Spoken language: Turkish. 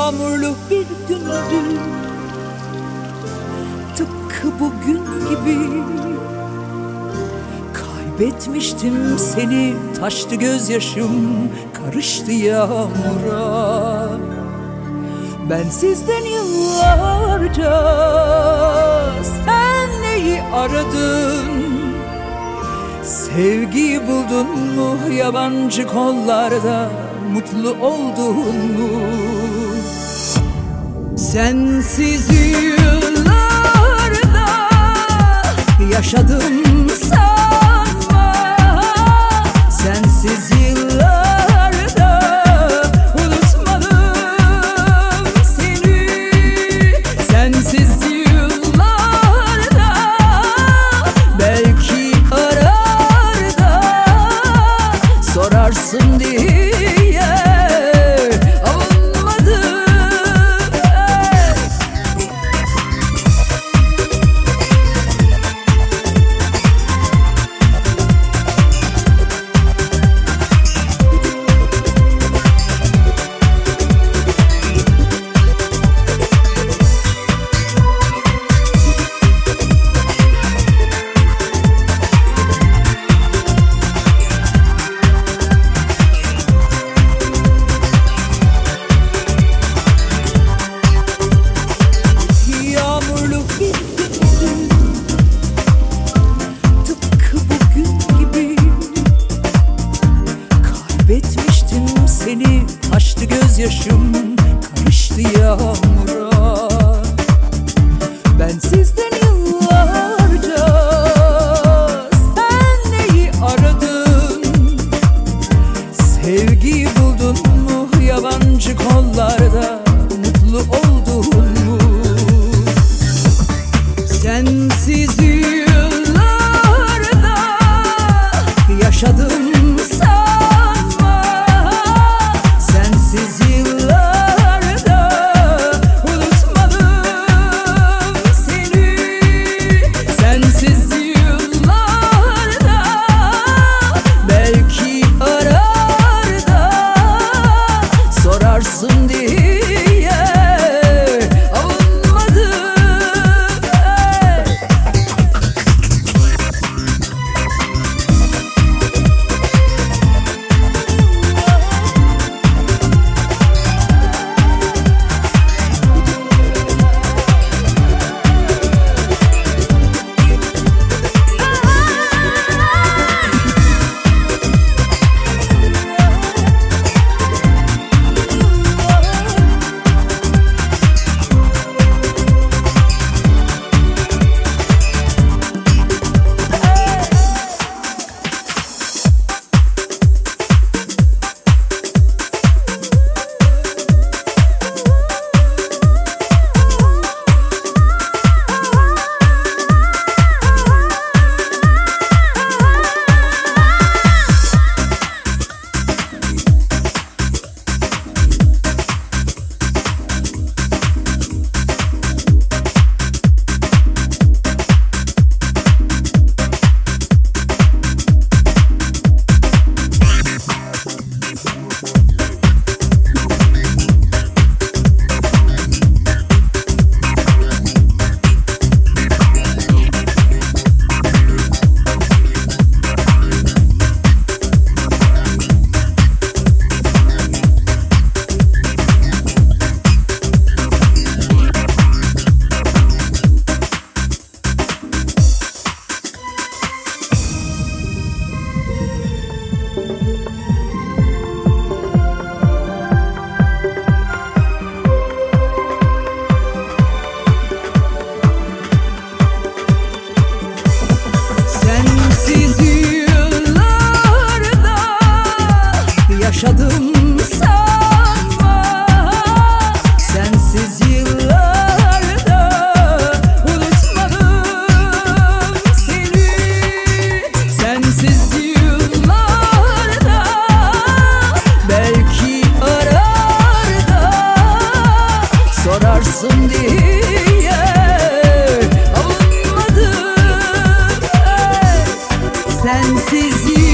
Yağmurlu bir gündü, tıpkı bugün gibi. Kaybetmiştim seni, taştı gözyaşım, karıştı yağmura. Ben sizden yıllarca, sen neyi aradın? Sevgiyi buldun mu yabancı kollarda, mutlu oldun mu? Sensiz yıllarda yaşadım sanma, sensiz yıllarda unutmadım seni. Sensiz yıllarda belki arar da sorarsın diye seni, taştı gözyaşım, karıştı yağmura. Ben sizden yıllarca, sen neyi aradın? Sevgiyi buldun mu yabancı kollarda, mutlu oldun mu? Sensiz yıllarda yaşadım sanma, sensiz yıllarda unutmadım seni. Sensiz yıllarda belki arar da sorarsın diye avunmadım. Yaşadım sanma, sensiz yıllarda unutmadım seni. Sensiz yıllarda belki arar da sorarsın diye avunmadım. Sensiz